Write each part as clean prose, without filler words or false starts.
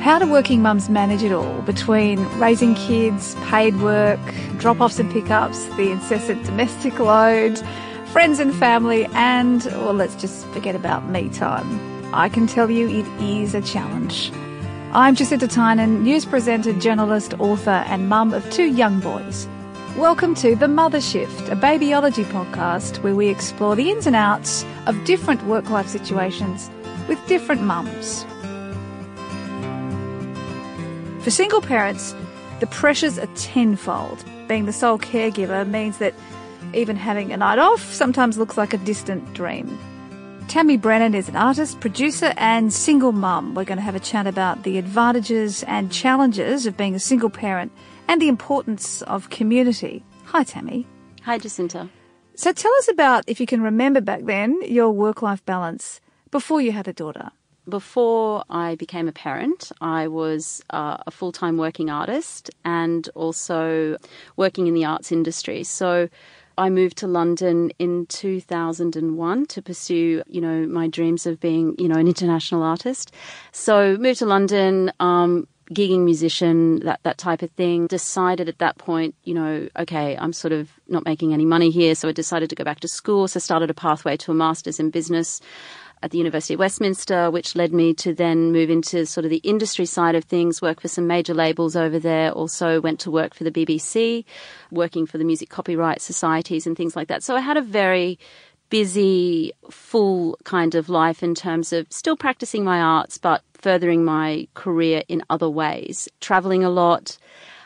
How do working mums manage it all between raising kids, paid work, drop-offs and pickups, the incessant domestic load, friends and family, and, well, let's just forget about me time? I can tell you it is a challenge. I'm Jacinta Tynan, news presenter, journalist, author and mum of 2 young boys. Welcome to The Mother Shift, a babyology podcast where we explore the ins and outs of different work-life situations with different mums. For single parents, the pressures are tenfold. Being the sole caregiver means that even having a night off sometimes looks like a distant dream. Tammy Brennan is an artist, producer and single mum. We're going to have a chat about the advantages and challenges of being a single parent and the importance of community. Hi, Tammy. Hi, Jacinta. So tell us about, if you can remember back then, your work-life balance before you had a daughter. Before I became a parent, I was a full-time working artist and also working in the arts industry. So I moved to London in 2001 to pursue, my dreams of being, an international artist. So moved to London, gigging musician, that type of thing. Decided at that point, okay, I'm sort of not making any money here. So I decided to go back to school. So I started a pathway to a master's in business at the University of Westminster, which led me to then move into sort of the industry side of things, work for some major labels over there. Also went to work for the BBC, working for the music copyright societies and things like that. So I had a very busy, full kind of life in terms of still practicing my arts, but furthering my career in other ways, traveling a lot.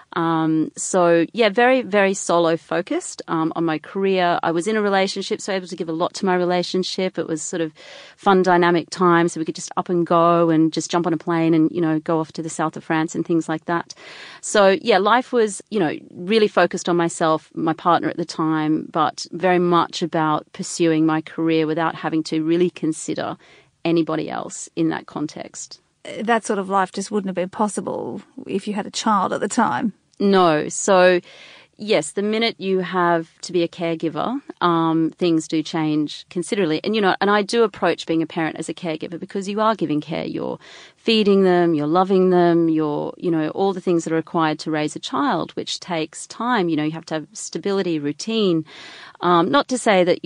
Very, very solo focused on my career. I was in a relationship, so able to give a lot to my relationship. It was sort of fun, dynamic time, so we could just up and go and just jump on a plane and, go off to the south of France and things like that. So, life was, really focused on myself, my partner at the time, but very much about pursuing my career without having to really consider anybody else in that context. That sort of life just wouldn't have been possible if you had a child at the time. No. So, yes, the minute you have to be a caregiver, things do change considerably. And, and I do approach being a parent as a caregiver because you are giving care. You're feeding them, you're loving them, you're, all the things that are required to raise a child, which takes time. You have to have stability, routine. Not to say that,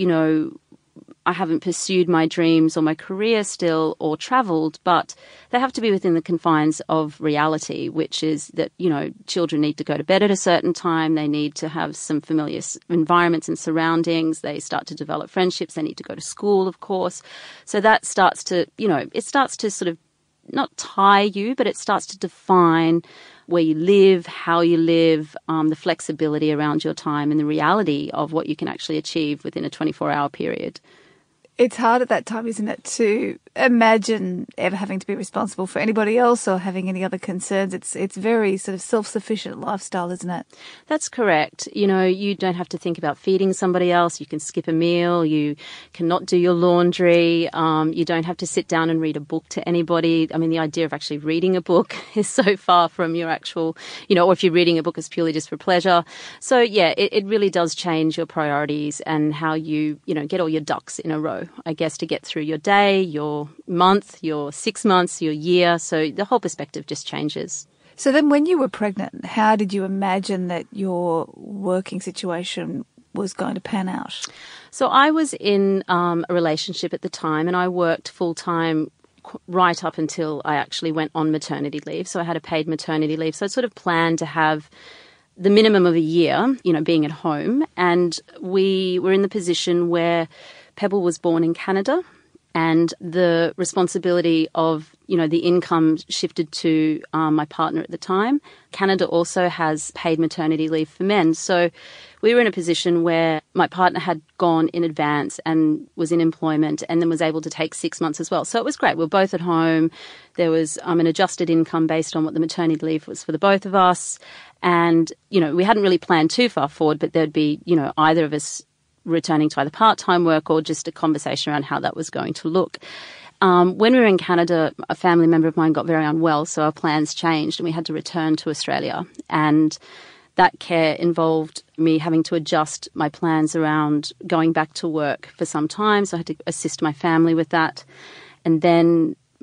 I haven't pursued my dreams or my career still or travelled, but they have to be within the confines of reality, which is that, children need to go to bed at a certain time. They need to have some familiar environments and surroundings. They start to develop friendships. They need to go to school, of course. So that starts to, it starts to sort of not tie you, but it starts to define where you live, how you live, the flexibility around your time and the reality of what you can actually achieve within a 24-hour period. It's hard at that time, isn't it, to imagine ever having to be responsible for anybody else or having any other concerns. It's very sort of self-sufficient lifestyle, isn't it? That's correct. You don't have to think about feeding somebody else. You can skip a meal. You cannot do your laundry. You don't have to sit down and read a book to anybody. I mean, the idea of actually reading a book is so far from your actual, or if you're reading a book, it's purely just for pleasure. So, it really does change your priorities and how you, get all your ducks in a row, I guess, to get through your day, your month, your 6 months, your year. So the whole perspective just changes. So then when you were pregnant, how did you imagine that your working situation was going to pan out? So I was in a relationship at the time and I worked full-time right up until I actually went on maternity leave. So I had a paid maternity leave. So I sort of planned to have the minimum of a year, being at home. And we were in the position where Pebble was born in Canada and the responsibility of, the income shifted to my partner at the time. Canada also has paid maternity leave for men. So we were in a position where my partner had gone in advance and was in employment and then was able to take 6 months as well. So it was great. We were both at home. There was an adjusted income based on what the maternity leave was for the both of us. And, we hadn't really planned too far forward, but there'd be, either of us returning to either part-time work or just a conversation around how that was going to look. When we were in Canada, a family member of mine got very unwell, so our plans changed and we had to return to Australia. And that care involved me having to adjust my plans around going back to work for some time, so I had to assist my family with that. And then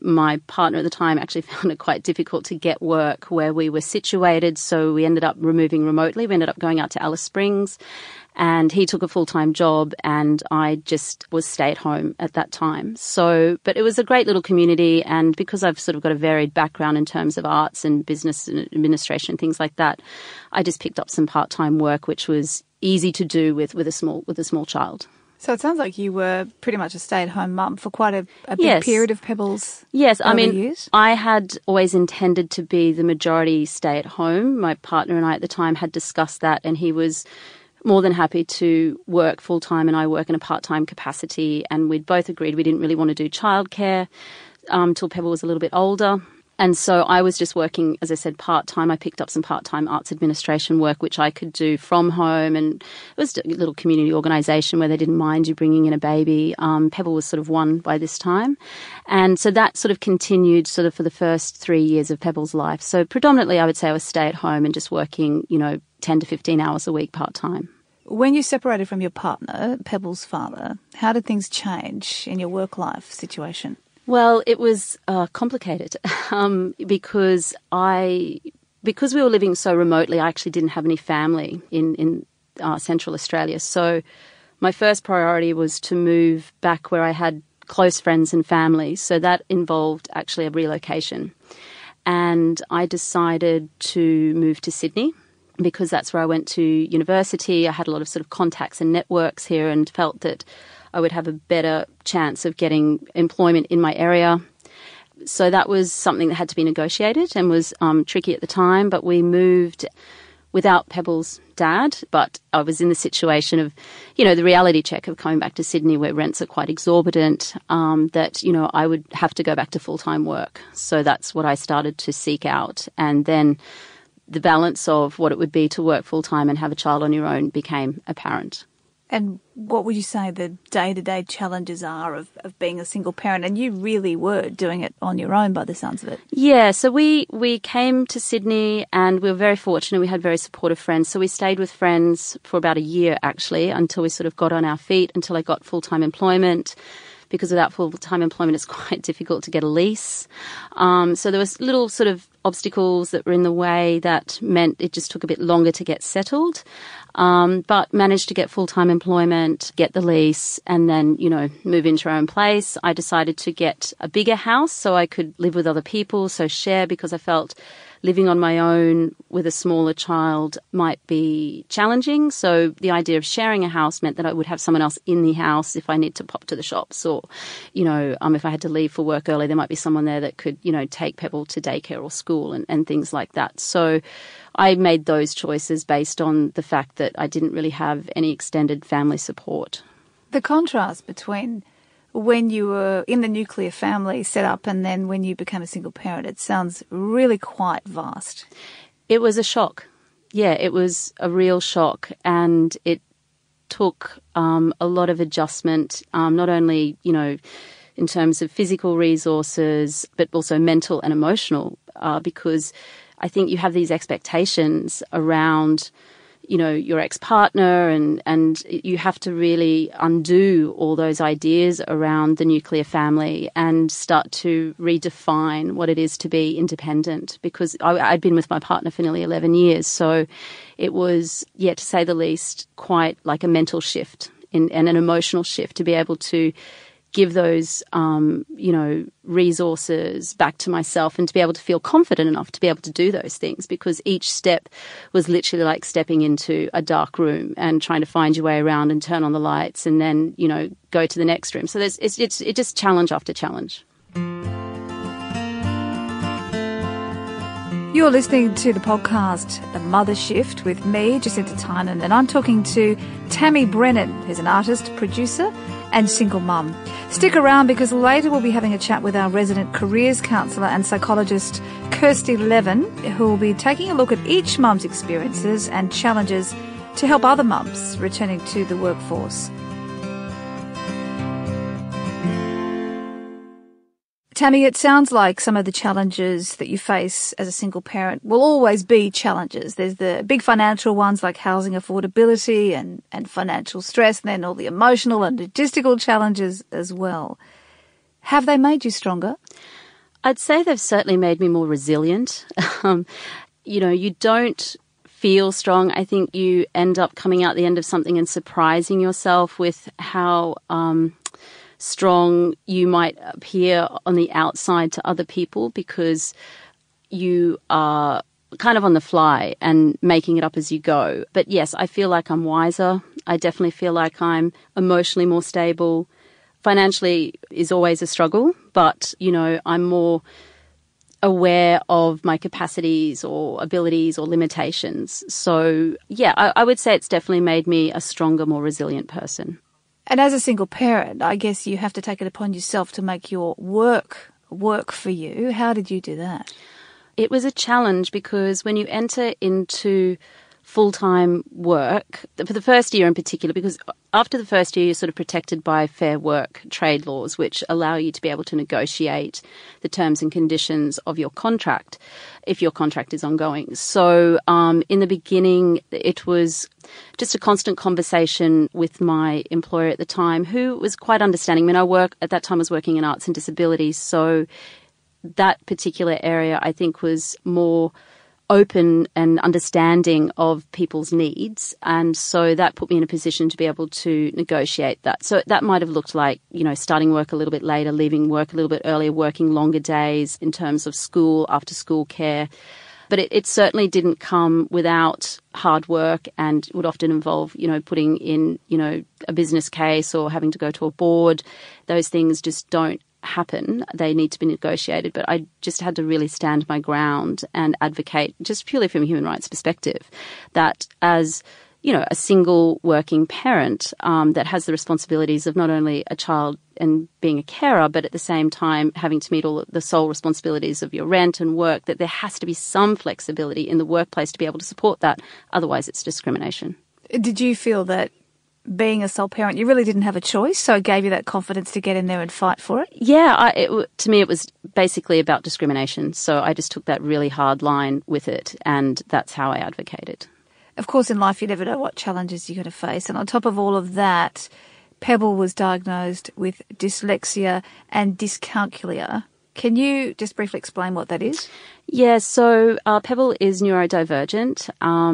my partner at the time actually found it quite difficult to get work where we were situated, so we ended up moving remotely. We ended up going out to Alice Springs, and he took a full-time job, and I just was stay-at-home at that time. So, but it was a great little community, and because I've sort of got a varied background in terms of arts and business and administration, things like that, I just picked up some part-time work, which was easy to do with a small child. So it sounds like you were pretty much a stay-at-home mum for quite a big period of Pebbles. Yes, I mean, years. I had always intended to be the majority stay-at-home. My partner and I at the time had discussed that, and he was more than happy to work full-time and I work in a part-time capacity, and we'd both agreed we didn't really want to do childcare till Pebble was a little bit older. And so I was just working, as I said, part-time. I picked up some part-time arts administration work, which I could do from home. And it was a little community organisation where they didn't mind you bringing in a baby. Pebble was sort of one by this time. And so that sort of continued sort of for the first 3 years of Pebble's life. So predominantly I would say I was stay-at-home and just working, 10 to 15 hours a week part-time. When you separated from your partner, Pebble's father, how did things change in your work-life situation? Well, it was complicated because we were living so remotely, I actually didn't have any family in Central Australia. So my first priority was to move back where I had close friends and family. So that involved actually a relocation. And I decided to move to Sydney because that's where I went to university. I had a lot of sort of contacts and networks here and felt that I would have a better chance of getting employment in my area. So that was something that had to be negotiated and was tricky at the time. But we moved without Pebble's dad. But I was in the situation of, the reality check of coming back to Sydney where rents are quite exorbitant, that, I would have to go back to full-time work. So that's what I started to seek out. And then the balance of what it would be to work full-time and have a child on your own became apparent. And what would you say the day-to-day challenges are of being a single parent? And you really were doing it on your own by the sounds of it. Yeah, so we came to Sydney and we were very fortunate. We had very supportive friends. So we stayed with friends for about a year, actually, until we sort of got on our feet, until I got full-time employment. Because without full-time employment, it's quite difficult to get a lease. So there was little sort of obstacles that were in the way that meant it just took a bit longer to get settled. But managed to get full-time employment, get the lease, and then, move into our own place. I decided to get a bigger house so I could live with other people, so share, because I felt living on my own with a smaller child might be challenging. So the idea of sharing a house meant that I would have someone else in the house if I need to pop to the shops or, if I had to leave for work early, there might be someone there that could, take Pebble to daycare or school and things like that. So I made those choices based on the fact that I didn't really have any extended family support. The contrast between when you were in the nuclear family setup and then when you became a single parent, it sounds really quite vast. It was a shock. Yeah, it was a real shock, and it took a lot of adjustment, not only, in terms of physical resources, but also mental and emotional, because I think you have these expectations around, your ex-partner and you have to really undo all those ideas around the nuclear family and start to redefine what it is to be independent, because I'd been with my partner for nearly 11 years. So it was, to say the least, quite like a mental shift and an emotional shift to be able to give those, resources back to myself and to be able to feel confident enough to be able to do those things, because each step was literally like stepping into a dark room and trying to find your way around and turn on the lights and then, go to the next room. So it's just challenge after challenge. You're listening to the podcast, The Mother Shift, with me, Jacinta Tynan, and I'm talking to Tammy Brennan, who's an artist, producer and single mum. Stick around because later we'll be having a chat with our resident careers counsellor and psychologist, Kirsty Levin, who will be taking a look at each mum's experiences and challenges to help other mums returning to the workforce. Tammy, it sounds like some of the challenges that you face as a single parent will always be challenges. There's the big financial ones like housing affordability and financial stress, and then all the emotional and logistical challenges as well. Have they made you stronger? I'd say they've certainly made me more resilient. You don't feel strong. I think you end up coming out the end of something and surprising yourself with how strong you might appear on the outside to other people, because you are kind of on the fly and making it up as you go. But yes, I feel like I'm wiser. I definitely feel like I'm emotionally more stable. Financially is always a struggle, but, I'm more aware of my capacities or abilities or limitations. So, yeah, I would say it's definitely made me a stronger, more resilient person. And as a single parent, I guess you have to take it upon yourself to make your work for you. How did you do that? It was a challenge, because when you enter into full-time work, for the first year in particular, because after the first year you're sort of protected by Fair Work trade laws, which allow you to be able to negotiate the terms and conditions of your contract if your contract is ongoing. So in the beginning, it was just a constant conversation with my employer at the time, who was quite understanding. I mean, at that time I was working in arts and disability, so that particular area I think was more open and understanding of people's needs. And so that put me in a position to be able to negotiate that. So that might have looked like, starting work a little bit later, leaving work a little bit earlier, working longer days in terms of school, after school care. But it certainly didn't come without hard work, and would often involve, putting in, a business case or having to go to a board. Those things just don't happen. They need to be negotiated. But I just had to really stand my ground and advocate, just purely from a human rights perspective, that as a single working parent that has the responsibilities of not only a child and being a carer, but at the same time having to meet all the sole responsibilities of your rent and work, that there has to be some flexibility in the workplace to be able to support that. Otherwise, it's discrimination. Did you feel that being a sole parent, you really didn't have a choice, so it gave you that confidence to get in there and fight for it? Yeah, to me it was basically about discrimination. So I just took that really hard line with it, and that's how I advocated. Of course, in life you never know what challenges you're going to face. And on top of all of that, Pebble was diagnosed with dyslexia and dyscalculia. Can you just briefly explain what that is? Yeah, so Pebble is neurodivergent.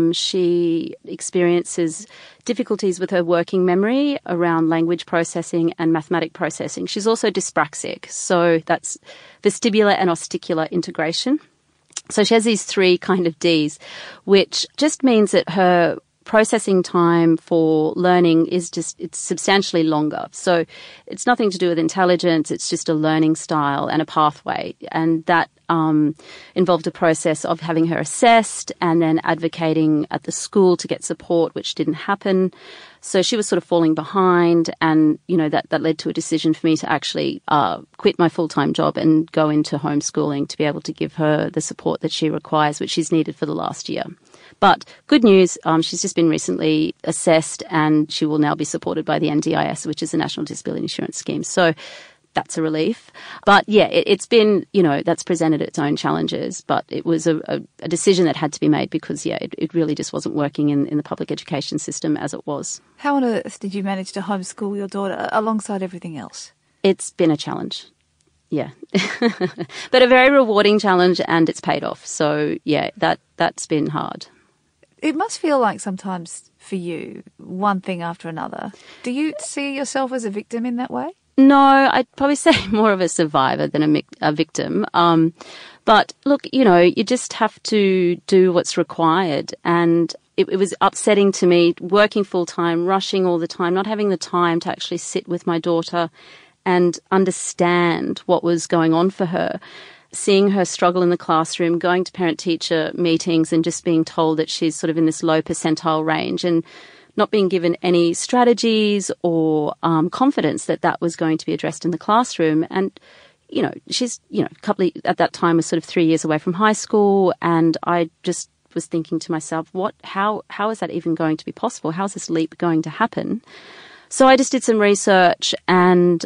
She experiences difficulties with her working memory around language processing and mathematic processing. She's also dyspraxic, so that's vestibular and osticular integration. So she has these three kind of Ds, which just means that her processing time for learning it's substantially longer. So it's nothing to do with intelligence. It's just a learning style and a pathway. And that involved a process of having her assessed and then advocating at the school to get support, which didn't happen. So she was sort of falling behind, and, that led to a decision for me to actually quit my full-time job and go into homeschooling to be able to give her the support that she requires, which she's needed for the last year. But good news, she's just been recently assessed, and she will now be supported by the NDIS, which is the National Disability Insurance Scheme. So that's a relief. But yeah, it's been, that's presented its own challenges, but it was a decision that had to be made because, it really just wasn't working in the public education system as it was. How on earth did you manage to homeschool your daughter alongside everything else? It's been a challenge. Yeah. But a very rewarding challenge, and it's paid off. So yeah, that's been hard. It must feel like sometimes for you, one thing after another. Do you see yourself as a victim in that way? No, I'd probably say more of a survivor than a victim. But look, you just have to do what's required. And it was upsetting to me, working full-time, rushing all the time, not having the time to actually sit with my daughter and understand what was going on for her. Seeing her struggle in the classroom, going to parent-teacher meetings and just being told that she's sort of in this low percentile range, and not being given any strategies or confidence that was going to be addressed in the classroom. And, she's, at that time was sort of 3 years away from high school. And I just was thinking to myself, how is that even going to be possible? How is this leap going to happen? So I just did some research and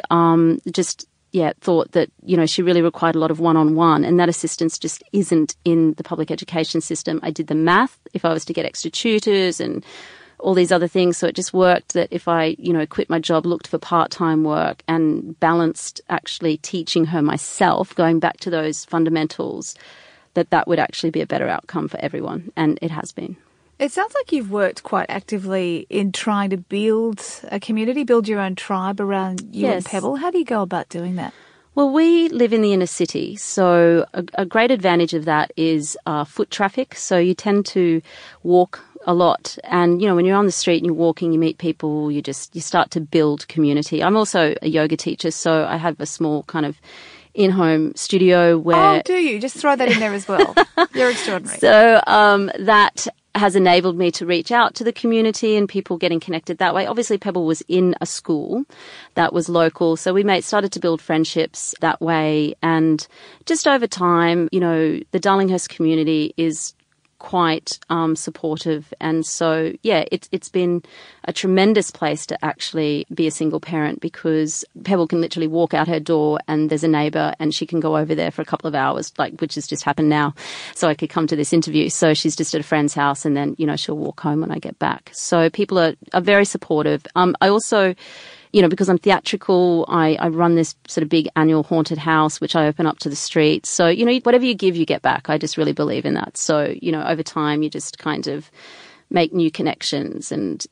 thought that, she really required a lot of one-on-one, and that assistance just isn't in the public education system. I did the math. If I was to get extra tutors and all these other things. So it just worked that if I, quit my job, looked for part-time work and balanced actually teaching her myself, going back to those fundamentals, that would actually be a better outcome for everyone. And it has been. It sounds like you've worked quite actively in trying to build a community, build your own tribe around you and Pebble. How do you go about doing that? Well, we live in the inner city, so a great advantage of that is foot traffic. So you tend to walk a lot, and when you're on the street and you're walking, you meet people, you start to build community. I'm also a yoga teacher, so I have a small kind of in-home studio where... Oh, do you? Just throw that in there as well. You're extraordinary. So that has enabled me to reach out to the community and people getting connected that way. Obviously, Pebble was in a school that was local, so we started to build friendships that way. And just over time, the Darlinghurst community is quite supportive, and so it's been a tremendous place to actually be a single parent, because Pebble can literally walk out her door and there's a neighbour and she can go over there for a couple of hours, which has just happened now, so I could come to this interview. So she's just at a friend's house and then she'll walk home when I get back. So people are very supportive. I also, because I'm theatrical, I run this sort of big annual haunted house, which I open up to the street. So, whatever you give, you get back. I just really believe in that. So, over time, you just kind of make new connections. And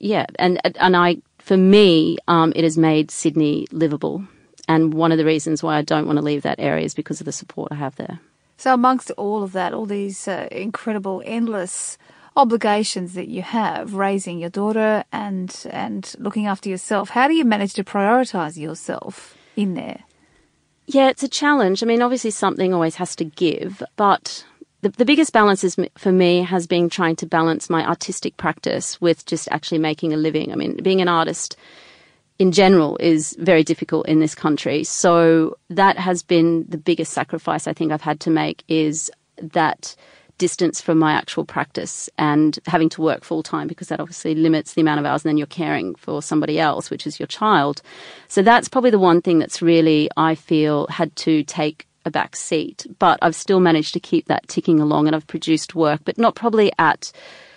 for me, it has made Sydney livable. And one of the reasons why I don't want to leave that area is because of the support I have there. So amongst all of that, all these incredible, endless obligations that you have, raising your daughter and looking after yourself, how do you manage to prioritise yourself in there? Yeah, it's a challenge. I mean, obviously something always has to give, but the biggest balance for me has been trying to balance my artistic practice with just actually making a living. I mean, being an artist in general is very difficult in this country. So that has been the biggest sacrifice I think I've had to make, is that distance from my actual practice and having to work full time, because that obviously limits the amount of hours, and then you're caring for somebody else, which is your child. So that's probably the one thing that's really, I feel, had to take a back seat. But I've still managed to keep that ticking along, and I've produced work, but not probably at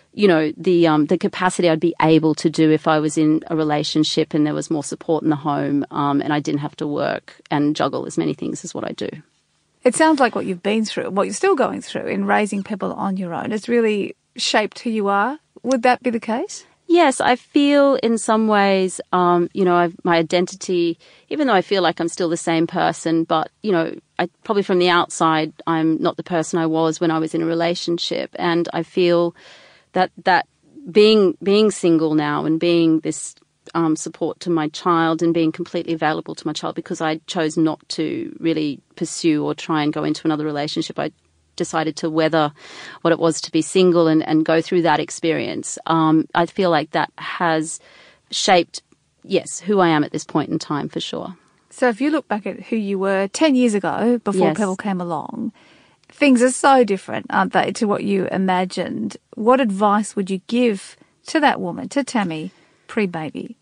the capacity I'd be able to do if I was in a relationship and there was more support in the home, and I didn't have to work and juggle as many things as what I do. It sounds like what you've been through, what you're still going through in raising Pebble on your own, has really shaped who you are. Would that be the case? Yes, I feel in some ways, my identity, even though I feel like I'm still the same person, but, I probably from the outside, I'm not the person I was when I was in a relationship. And I feel that being single now and being this support to my child and being completely available to my child, because I chose not to really pursue or try and go into another relationship. I decided to weather what it was to be single and go through that experience. I feel like that has shaped, who I am at this point in time, for sure. So if you look back at who you were 10 years ago, before Pebble came along, things are so different, aren't they, to what you imagined. What advice would you give to that woman, to Tammy, pre-baby?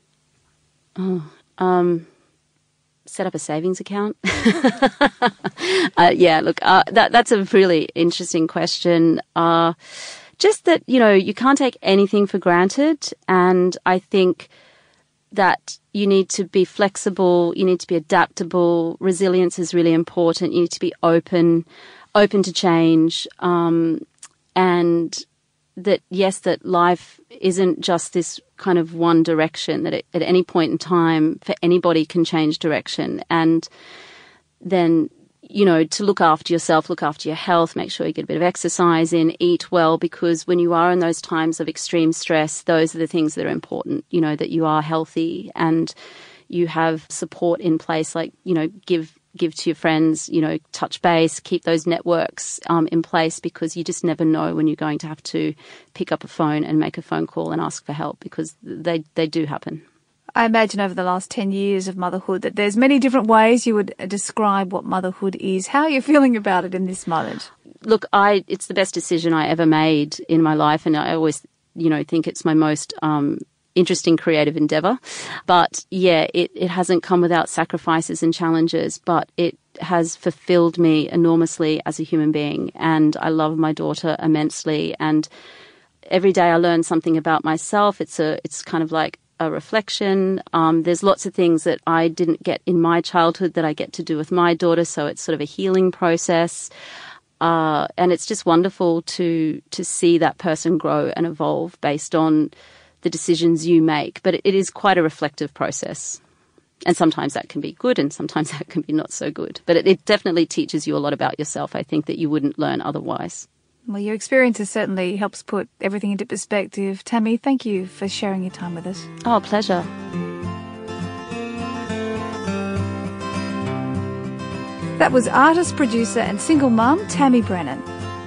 Set up a savings account. That's a really interesting question. Just that, you can't take anything for granted. And I think that you need to be flexible, you need to be adaptable. Resilience is really important. You need to be open to change. And that life isn't just this kind of one direction, that at any point in time for anybody can change direction. And then, to look after yourself, look after your health, make sure you get a bit of exercise in, eat well, because when you are in those times of extreme stress, those are the things that are important, that you are healthy and you have support in place, like, give to your friends, touch base, keep those networks in place, because you just never know when you're going to have to pick up a phone and make a phone call and ask for help, because they do happen. I imagine over the last 10 years of motherhood that there's many different ways you would describe what motherhood is. How are you feeling about it in this moment? Look, it's the best decision I ever made in my life, and I always, think it's my most interesting creative endeavour. But it hasn't come without sacrifices and challenges, but it has fulfilled me enormously as a human being. And I love my daughter immensely. And every day I learn something about myself. It's kind of like a reflection. There's lots of things that I didn't get in my childhood that I get to do with my daughter, so it's sort of a healing process. And it's just wonderful to see that person grow and evolve based on the decisions you make. But it is quite a reflective process. And sometimes that can be good and sometimes that can be not so good. But it definitely teaches you a lot about yourself, I think, that you wouldn't learn otherwise. Well, your experiences certainly helps put everything into perspective. Tammy, thank you for sharing your time with us. Oh, pleasure. That was artist, producer and single mum Tammy Brennan.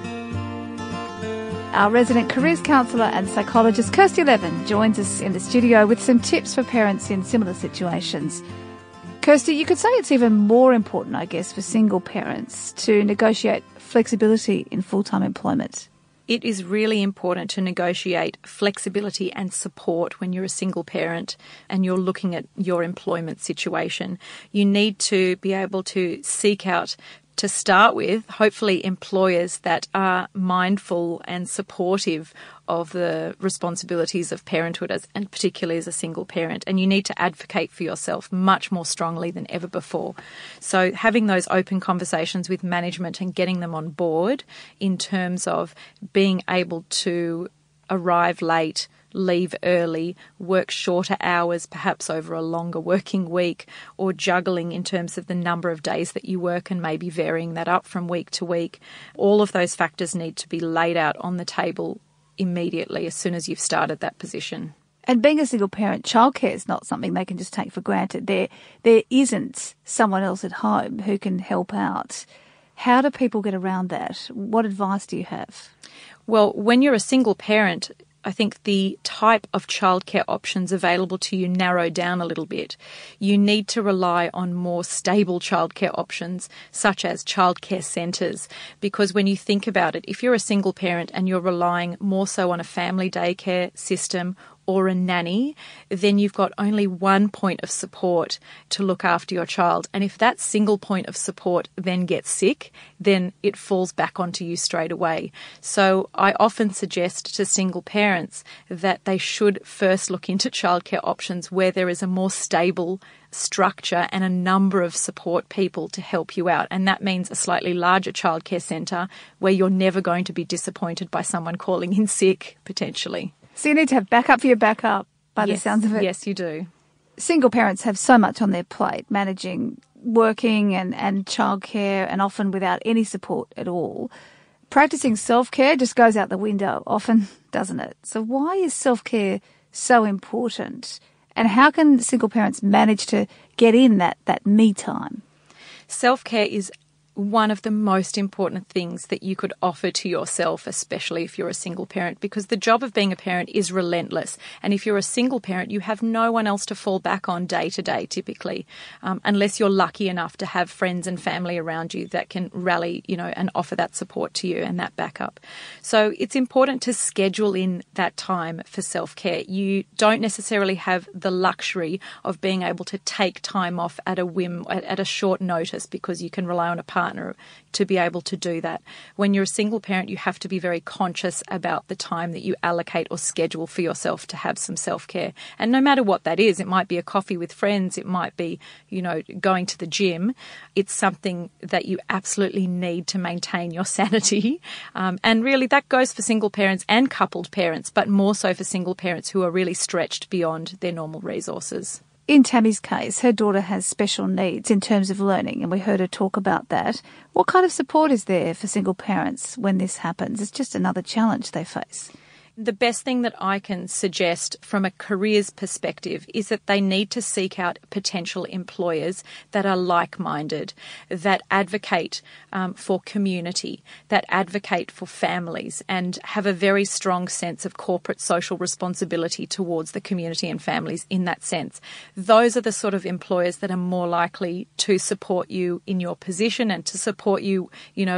Our resident careers counsellor and psychologist Kirsty Levin joins us in the studio with some tips for parents in similar situations. Kirsty, you could say it's even more important, I guess, for single parents to negotiate flexibility in full-time employment. It is really important to negotiate flexibility and support when you're a single parent and you're looking at your employment situation. You need to be able to seek out, to start with, hopefully employers that are mindful and supportive of the responsibilities of parenthood, and particularly as a single parent. And you need to advocate for yourself much more strongly than ever before. So having those open conversations with management and getting them on board in terms of being able to arrive late, leave early, work shorter hours, perhaps over a longer working week, or juggling in terms of the number of days that you work and maybe varying that up from week to week. All of those factors need to be laid out on the table immediately as soon as you've started that position. And being a single parent, childcare is not something they can just take for granted. There isn't someone else at home who can help out. How do people get around that? What advice do you have? Well, when you're a single parent, I think the type of childcare options available to you narrow down a little bit. You need to rely on more stable childcare options, such as childcare centres, because when you think about it, if you're a single parent and you're relying more so on a family daycare system or a nanny, then you've got only one point of support to look after your child. And if that single point of support then gets sick, then it falls back onto you straight away. So I often suggest to single parents that they should first look into childcare options where there is a more stable structure and a number of support people to help you out. And that means a slightly larger childcare centre where you're never going to be disappointed by someone calling in sick, potentially. So you need to have backup for your backup, by the sounds of it. Yes, you do. Single parents have so much on their plate, managing working and childcare, and often without any support at all. Practicing self-care just goes out the window often, doesn't it? So why is self-care so important? And how can single parents manage to get in that me time? Self-care is one of the most important things that you could offer to yourself, especially if you're a single parent, because the job of being a parent is relentless. And if you're a single parent, you have no one else to fall back on day to day, typically, unless you're lucky enough to have friends and family around you that can rally, and offer that support to you and that backup. So it's important to schedule in that time for self-care. You don't necessarily have the luxury of being able to take time off at a whim, at a short notice, because you can rely on a partner to be able to do that. When you're a single parent, you have to be very conscious about the time that you allocate or schedule for yourself to have some self-care. And no matter what that is, it might be a coffee with friends, it might be, going to the gym. It's something that you absolutely need to maintain your sanity. And really that goes for single parents and coupled parents, but more so for single parents who are really stretched beyond their normal resources. In Tammy's case, her daughter has special needs in terms of learning, and we heard her talk about that. What kind of support is there for single parents when this happens? It's just another challenge they face. The best thing that I can suggest from a careers perspective is that they need to seek out potential employers that are like-minded, that advocate for community, that advocate for families, and have a very strong sense of corporate social responsibility towards the community and families in that sense. Those are the sort of employers that are more likely to support you in your position and to support you,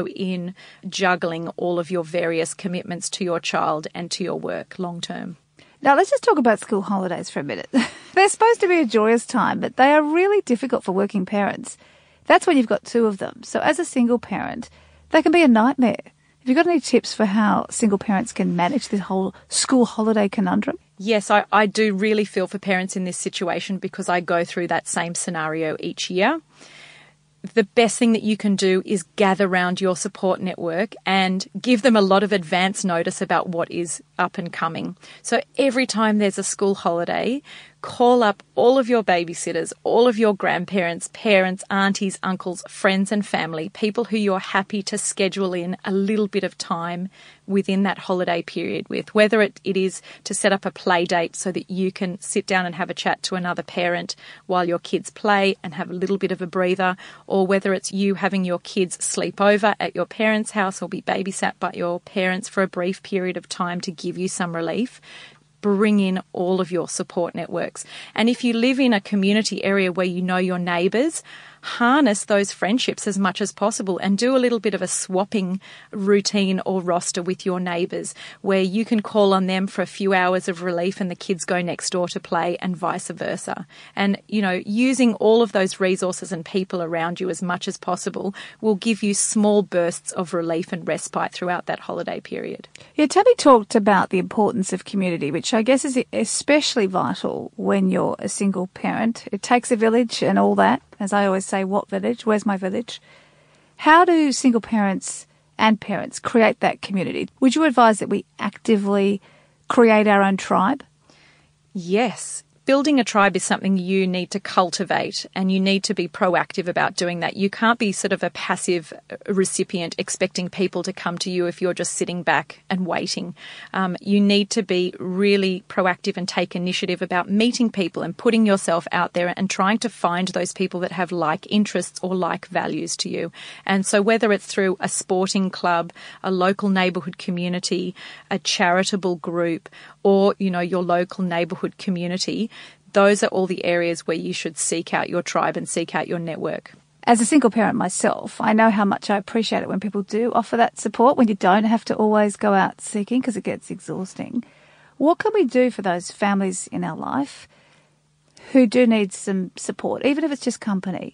in juggling all of your various commitments to your child and to your work long term. Now let's just talk about school holidays for a minute. They're supposed to be a joyous time, but they are really difficult for working parents. That's when you've got two of them. So as a single parent, they can be a nightmare. Have you got any tips for how single parents can manage this whole school holiday conundrum? Yes, I do really feel for parents in this situation because I go through that same scenario each year. The best thing that you can do is gather around your support network and give them a lot of advance notice about what is up and coming. So every time there's a school holiday, call up all of your babysitters, all of your grandparents, parents, aunties, uncles, friends and family, people who you're happy to schedule in a little bit of time within that holiday period with, whether it is to set up a play date so that you can sit down and have a chat to another parent while your kids play and have a little bit of a breather, or whether it's you having your kids sleep over at your parents' house or be babysat by your parents for a brief period of time to give you some relief. Bring in all of your support networks. And if you live in a community area where you know your neighbours, harness those friendships as much as possible and do a little bit of a swapping routine or roster with your neighbours where you can call on them for a few hours of relief and the kids go next door to play and vice versa. And, you know, using all of those resources and people around you as much as possible will give you small bursts of relief and respite throughout that holiday period. Yeah, Tabby talked about the importance of community, which I guess is especially vital when you're a single parent. It takes a village and all that. As I always say, what village? Where's my village? How do single parents and parents create that community? Would you advise that we actively create our own tribe? Yes. Building a tribe is something you need to cultivate and you need to be proactive about doing that. You can't be sort of a passive recipient expecting people to come to you if you're just sitting back and waiting. You need to be really proactive and take initiative about meeting people and putting yourself out there and trying to find those people that have like interests or like values to you. And so whether it's through a sporting club, a local neighbourhood community, a charitable group, or, you know, your local neighbourhood community, those are all the areas where you should seek out your tribe and seek out your network. As a single parent myself, I know how much I appreciate it when people do offer that support, when you don't have to always go out seeking because it gets exhausting. What can we do for those families in our life who do need some support, even if it's just company?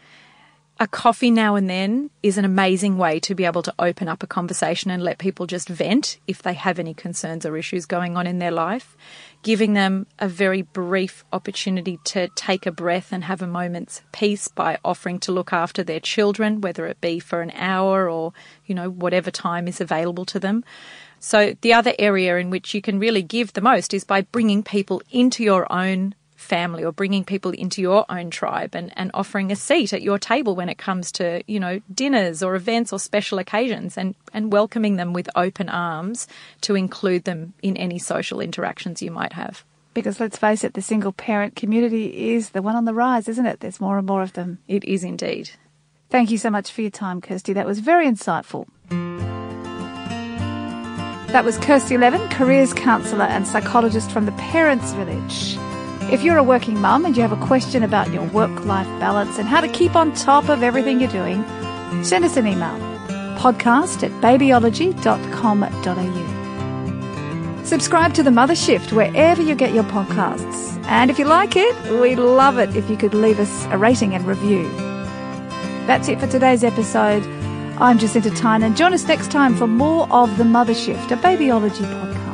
A coffee now and then is an amazing way to be able to open up a conversation and let people just vent if they have any concerns or issues going on in their life. Giving them a very brief opportunity to take a breath and have a moment's peace by offering to look after their children, whether it be for an hour or, you know, whatever time is available to them. So the other area in which you can really give the most is by bringing people into your own family or bringing people into your own tribe and offering a seat at your table when it comes to, you know, dinners or events or special occasions and welcoming them with open arms to include them in any social interactions you might have. Because let's face it, the single parent community is the one on the rise, isn't it? There's more and more of them. It is indeed. Thank you so much for your time, Kirsty. That was very insightful. That was Kirsty Levin, careers counsellor and psychologist from the Parents Village. If you're a working mum and you have a question about your work-life balance and how to keep on top of everything you're doing, send us an email, podcast@babyology.com.au. Subscribe to The Mother Shift wherever you get your podcasts. And if you like it, we'd love it if you could leave us a rating and review. That's it for today's episode. I'm Jacinta Tynan. Join us next time for more of The Mother Shift, a Babyology podcast.